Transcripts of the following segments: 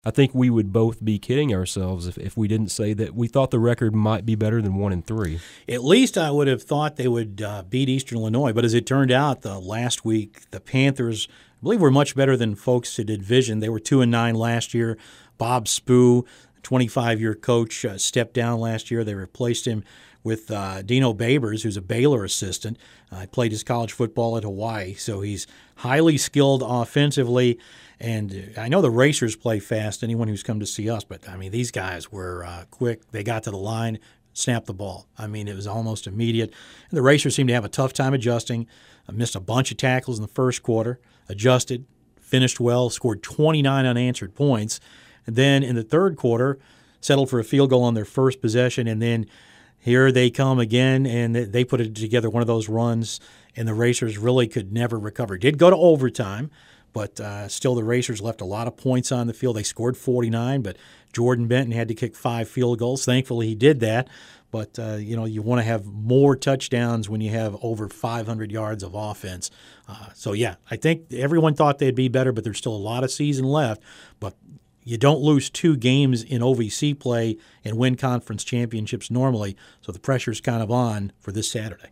I think we would both be kidding ourselves if we didn't say that we thought the record might be better than 1-3. At least I would have thought they would beat Eastern Illinois, but as it turned out, the last week the Panthers, I believe, were much better than folks at division. They were 2-9 last year. Bob Spoo, 25-year coach, stepped down last year. They replaced him with Dino Babers, who's a Baylor assistant. Played his college football at Hawaii, so he's highly skilled offensively. And I know the Racers play fast, anyone who's come to see us, but, I mean, these guys were quick. They got to the line, snapped the ball. I mean, it was almost immediate. And the Racers seemed to have a tough time adjusting. Missed a bunch of tackles in the first quarter, adjusted, finished well, scored 29 unanswered points. And then in the third quarter, settled for a field goal on their first possession, and then here they come again, and they put it together, one of those runs, and the Racers really could never recover. Did go to overtime, but still the Racers left a lot of points on the field. They scored 49, but Jordan Benton had to kick 5 field goals. Thankfully, he did that. But, you want to have more touchdowns when you have over 500 yards of offense. So, yeah, I think everyone thought they'd be better, but there's still a lot of season left. But you don't lose 2 games in OVC play and win conference championships normally, so the pressure's kind of on for this Saturday.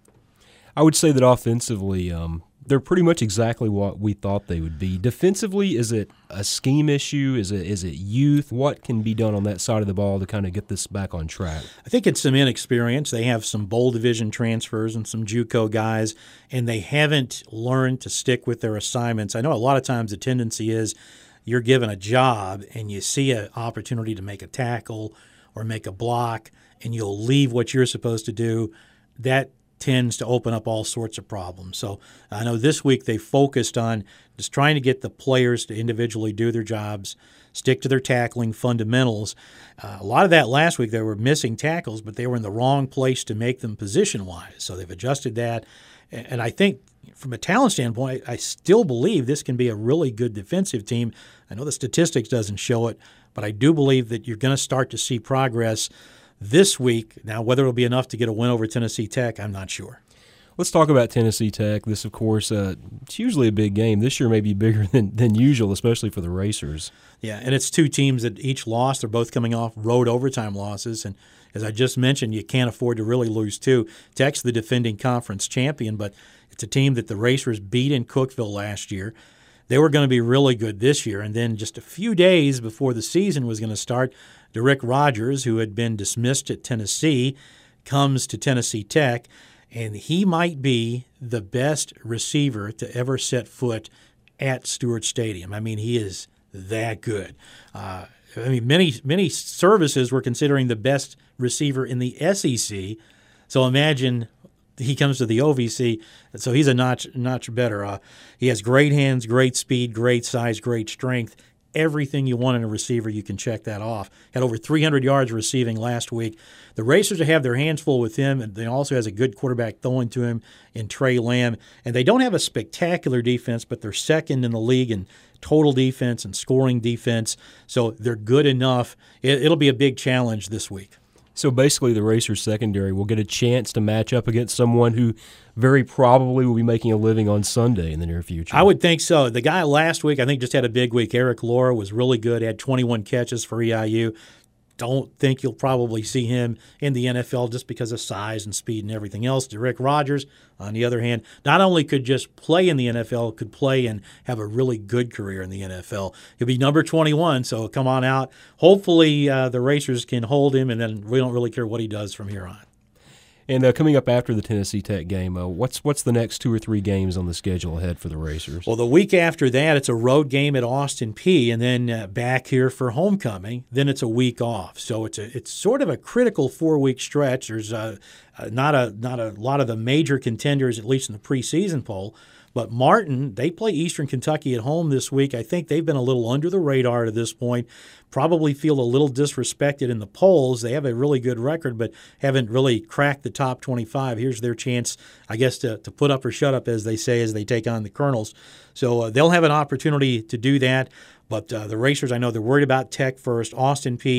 I would say that offensively, they're pretty much exactly what we thought they would be. Defensively, is it a scheme issue? Is it youth? What can be done on that side of the ball to kind of get this back on track? I think it's some inexperience. They have some bowl division transfers and some JUCO guys, and they haven't learned to stick with their assignments. I know a lot of times the tendency is you're given a job and you see an opportunity to make a tackle or make a block, and you'll leave what you're supposed to do. That tends to open up all sorts of problems. So I know this week they focused on just trying to get the players to individually do their jobs, stick to their tackling fundamentals. A lot of that last week, they were missing tackles, but they were in the wrong place to make them position-wise. So they've adjusted that. And I think from a talent standpoint, I still believe this can be a really good defensive team. I know the statistics doesn't show it, but I do believe that you're going to start to see progress this week. Now, whether it'll be enough to get a win over Tennessee Tech, I'm not sure. Let's talk about Tennessee Tech. This, of course, it's usually a big game. This year may be bigger than usual, especially for the Racers. Yeah, and it's 2 teams that each lost. They're both coming off road overtime losses. And as I just mentioned, you can't afford to really lose 2. Tech's the defending conference champion, but it's a team that the Racers beat in Cookeville last year. They were going to be really good this year. And then just a few days before the season was going to start, Derek Rogers, who had been dismissed at Tennessee, comes to Tennessee Tech, and he might be the best receiver to ever set foot at Stewart Stadium. I mean, he is that good. Many services were considering the best receiver in the SEC, so imagine he comes to the OVC, so he's a notch better. He has great hands, great speed, great size, great strength. Everything you want in a receiver, you can check that off. Had over 300 yards receiving last week. The Racers have their hands full with him, and they also has a good quarterback throwing to him in Trey Lamb. And they don't have a spectacular defense, but they're second in the league in total defense and scoring defense, so they're good enough. It'll be a big challenge this week. So basically the Racers secondary will get a chance to match up against someone who very probably will be making a living on Sunday in the near future. I would think so. The guy last week, I think, just had a big week. Eric Laura was really good, had 21 catches for EIU. Don't think you'll probably see him in the NFL just because of size and speed and everything else. Derek Rogers, on the other hand, not only could just play in the NFL, could play and have a really good career in the NFL. He'll be number 21, so come on out. Hopefully the Racers can hold him, and then we don't really care what he does from here on. And coming up after the Tennessee Tech game, what's the next 2 or 3 games on the schedule ahead for the Racers? Well, the week after that, it's a road game at Austin Peay, and then back here for homecoming. Then it's a week off, so it's sort of a critical 4-week stretch. There's not a lot of the major contenders, at least in the preseason poll. But Martin, they play Eastern Kentucky at home this week. I think they've been a little under the radar to this point. Probably feel a little disrespected in the polls. They have a really good record, but haven't really cracked the top 25. Here's their chance, I guess, to put up or shut up, as they say, as they take on the Colonels. So they'll have an opportunity to do that. But the Racers, I know they're worried about Tech first, Austin Peay,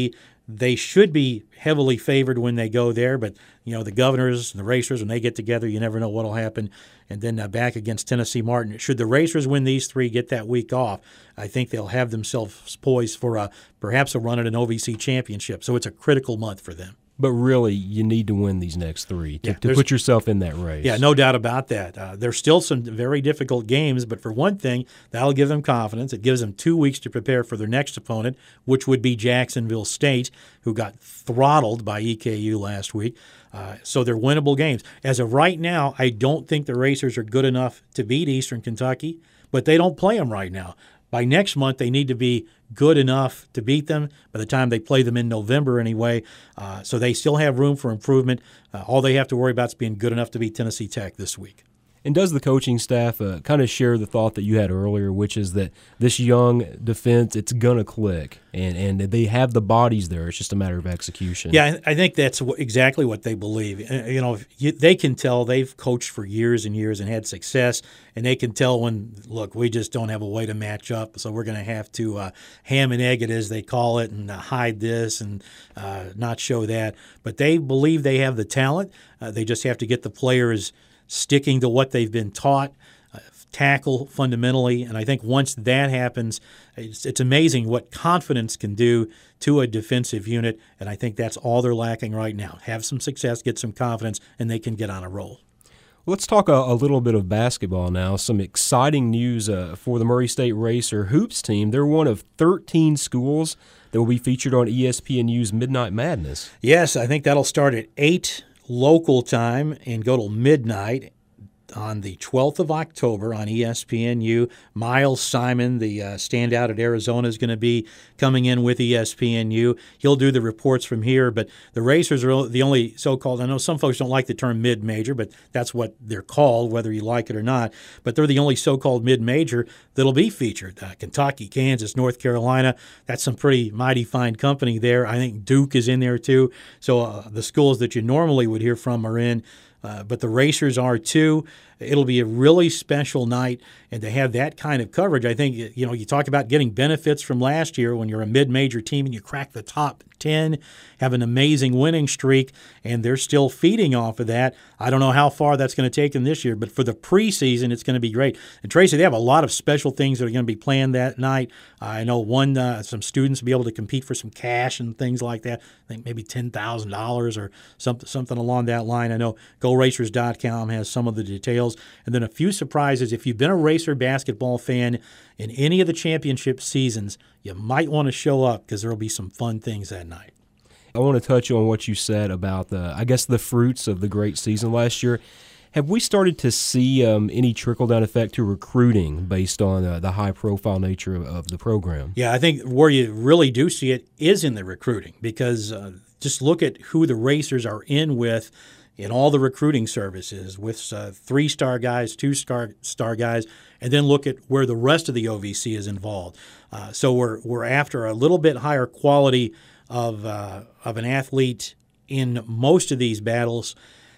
They should be heavily favored when they go there, but the Governors and the Racers, when they get together, you never know what will happen. And then back against Tennessee Martin. Should the Racers win these three, get that week off, I think they'll have themselves poised for perhaps a run at an OVC championship. So it's a critical month for them. But really, you need to win these next three to put yourself in that race. Yeah, no doubt about that. There's still some very difficult games, but for one thing, that'll give them confidence. It gives them 2 weeks to prepare for their next opponent, which would be Jacksonville State, who got throttled by EKU last week. So they're winnable games. As of right now, I don't think the Racers are good enough to beat Eastern Kentucky, but they don't play them right now. By next month, they need to be good enough to beat them by the time they play them in November anyway. So they still have room for improvement. All they have to worry about is being good enough to beat Tennessee Tech this week. And does the coaching staff kind of share the thought that you had earlier, which is that this young defense, it's going to click, and they have the bodies there. It's just a matter of execution. Yeah, I think that's exactly what they believe. They can tell they've coached for years and years and had success, and they can tell when, look, we just don't have a way to match up, so we're going to have to ham and egg it, as they call it, and hide this and not show that. But they believe they have the talent. They just have to get the players sticking to what they've been taught, tackle fundamentally. And I think once that happens, it's amazing what confidence can do to a defensive unit. And I think that's all they're lacking right now. Have some success, get some confidence, and they can get on a roll. Let's talk a little bit of basketball now. Some exciting news for the Murray State Racer Hoops team. They're one of 13 schools that will be featured on ESPNU's Midnight Madness. Yes, I think that'll start at 8 local time and go till midnight on the 12th of October on ESPNU. Miles Simon, the standout at Arizona, is going to be coming in with ESPNU. He'll do the reports from here, but the Racers are the only so-called, I know some folks don't like the term mid-major, but that's what they're called, whether you like it or not, but they're the only so-called mid-major that'll be featured. Kentucky, Kansas, North Carolina, that's some pretty mighty fine company there. I think Duke is in there too. So the schools that you normally would hear from are in. But the Racers are too. It'll be a really special night, and to have that kind of coverage, I think, you talk about getting benefits from last year when you're a mid-major team and you crack the top 10, have an amazing winning streak, and they're still feeding off of that. I don't know how far that's going to take them this year, but for the preseason, it's going to be great. And Tracy, they have a lot of special things that are going to be planned that night. I know some students will be able to compete for some cash and things like that. I think maybe $10,000 or something along that line. I know GoRacers.com has some of the details. And then a few surprises. If you've been a Racer basketball fan in any of the championship seasons, you might want to show up because there will be some fun things that night. I want to touch on what you said about the fruits of the great season last year. Have we started to see any trickle-down effect to recruiting based on the high-profile nature of the program? Yeah, I think where you really do see it is in the recruiting, because just look at who the Racers are in all the recruiting services with 3-star guys, 2-star guys, and then look at where the rest of the OVC is involved. So we're after a little bit higher quality of an athlete in most of these battles.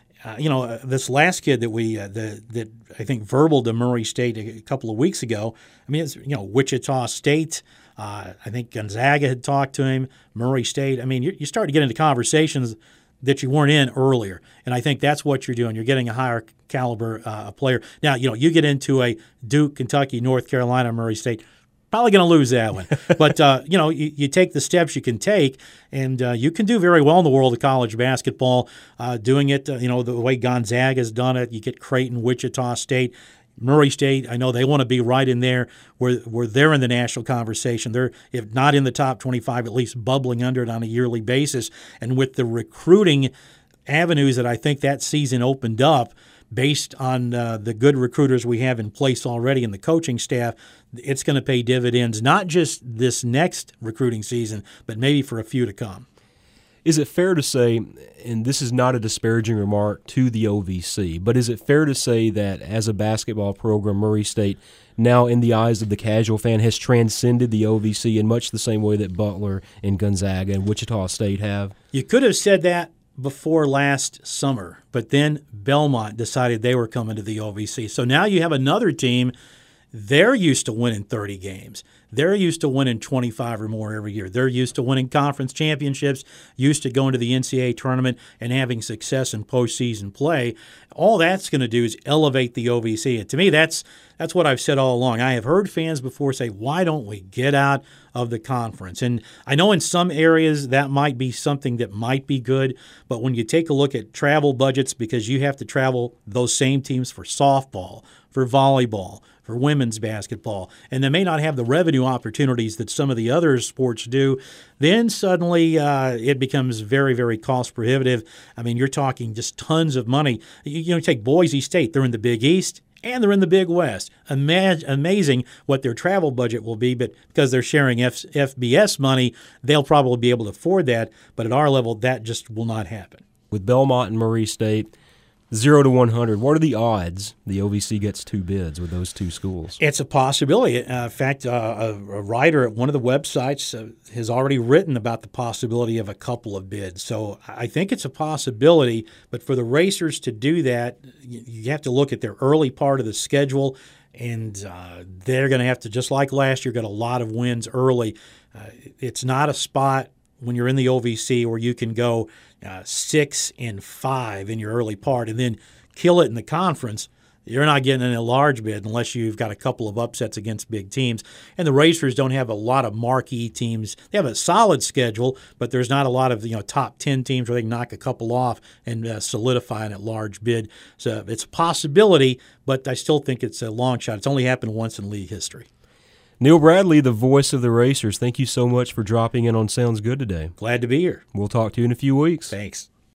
This last kid that I think verbaled to Murray State a couple of weeks ago. I mean, it's Wichita State. I think Gonzaga had talked to him. Murray State. I mean, you start to get into conversations that you weren't in earlier, and I think that's what you're doing. You're getting a higher caliber player. Now, you get into a Duke, Kentucky, North Carolina, Murray State. Probably going to lose that one. But, you take the steps you can take, and you can do very well in the world of college basketball doing it, the way Gonzaga has done it. You get Creighton, Wichita State, Murray State. I know they want to be right in there where they're in the national conversation. They're, if not in the top 25, at least bubbling under it on a yearly basis. And with the recruiting avenues that I think that season opened up, based on the good recruiters we have in place already and the coaching staff, it's going to pay dividends, not just this next recruiting season, but maybe for a few to come. Is it fair to say, and this is not a disparaging remark to the OVC, but is it fair to say that as a basketball program, Murray State, now in the eyes of the casual fan, has transcended the OVC in much the same way that Butler and Gonzaga and Wichita State have? You could have said that before last summer, but then Belmont decided they were coming to the OVC. So now you have another team they're used to winning 30 games. They're used to winning 25 or more every year. They're used to winning conference championships, used to going to the NCAA tournament and having success in postseason play. All that's going to do is elevate the OVC. And to me, that's what I've said all along. I have heard fans before say, why don't we get out of the conference? And I know in some areas that might be something that might be good, but when you take a look at travel budgets, because you have to travel those same teams for softball, for volleyball, for women's basketball, and they may not have the revenue opportunities that some of the other sports do, then suddenly it becomes very, very cost prohibitive. I mean, you're talking just tons of money. You take Boise State, they're in the Big East, and they're in the Big West. Amazing what their travel budget will be, but because they're sharing FBS money, they'll probably be able to afford that, but at our level, that just will not happen. With Belmont and Murray State, 0 to 100, what are the odds the OVC gets 2 bids with those 2 schools? It's a possibility. In fact, a writer at one of the websites has already written about the possibility of a couple of bids. So I think it's a possibility, but for the racers to do that, you have to look at their early part of the schedule, and they're going to have to, just like last year, get a lot of wins early. It's not a spot when you're in the OVC where you can go 6-5 in your early part and then kill it in the conference. You're not getting in a large bid unless you've got a couple of upsets against big teams. And the Racers don't have a lot of marquee teams. They have a solid schedule, but there's not a lot of top 10 teams where they can knock a couple off and solidify in a large bid. So it's a possibility, but I still think it's a long shot. It's only happened once in league history. Neil Bradley, the voice of the Racers, thank you so much for dropping in on Sounds Good today. Glad to be here. We'll talk to you in a few weeks. Thanks.